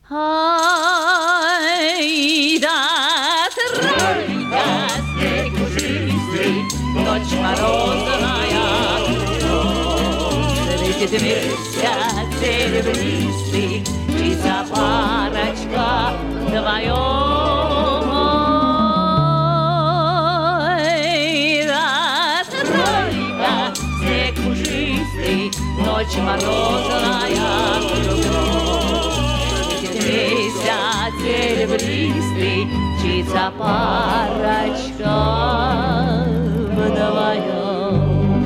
Ай, да, тройка, снег пушистый, ночь морозная. Светит месяц серебристый, и за парочка вдвоем. Ай, да, тройка, снег пушистый, ночь морозная. Месяц серебристый, птица парочка вдвоем.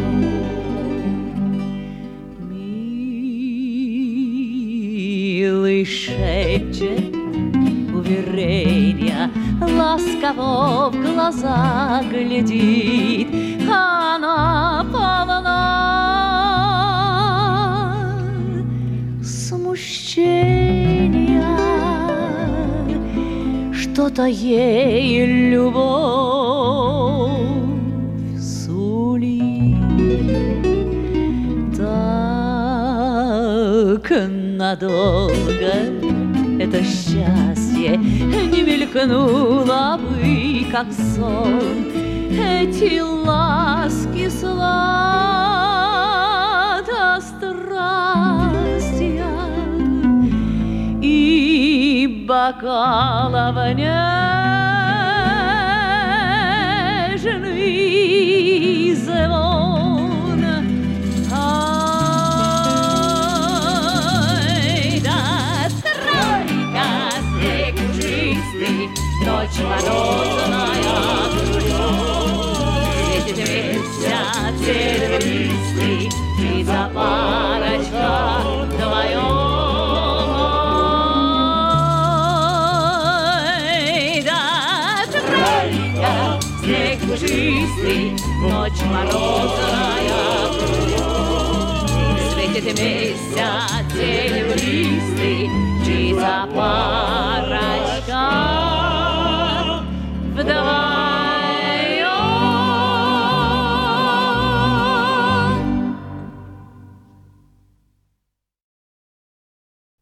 Милый шепчет уверенья, ласково в глаза глядит, она полна смущения. Что-то ей любовь сулит. Так надолго это счастье не мелькнуло бы, как сон. Эти ласки сладострастия и бокалов нежный звон. Ай, да, тройка, снег пушистый, ночь морозная. Светит месяц серебристый, птица парочка вдвоем. Снег пушистый, ночь морозная. Светит месяц серебристый,